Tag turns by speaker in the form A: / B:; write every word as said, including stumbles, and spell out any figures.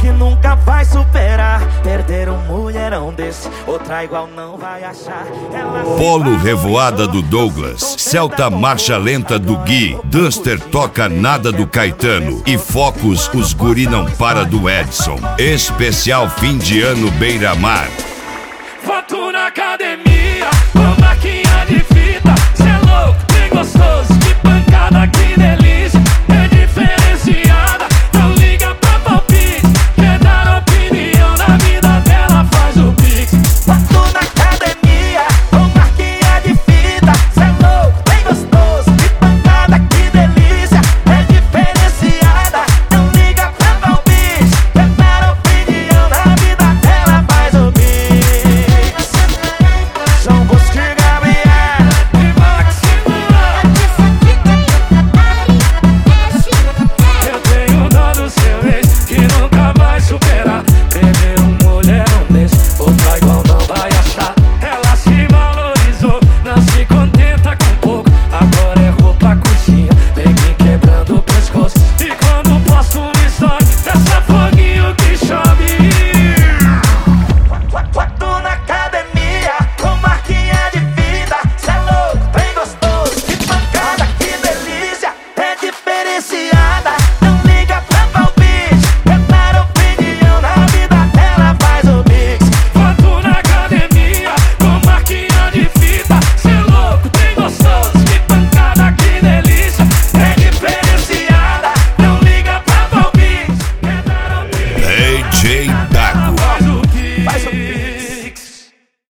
A: que nunca vai superar. Perder um mulherão desse, outra igual não vai achar. Ela
B: Polo Revoada do Douglas, Celta Marcha Lenta do Gui, Duster Toca Nada do Caetano e Focus Os Guri Não Para do Edson. Especial fim de ano Beira-Mar.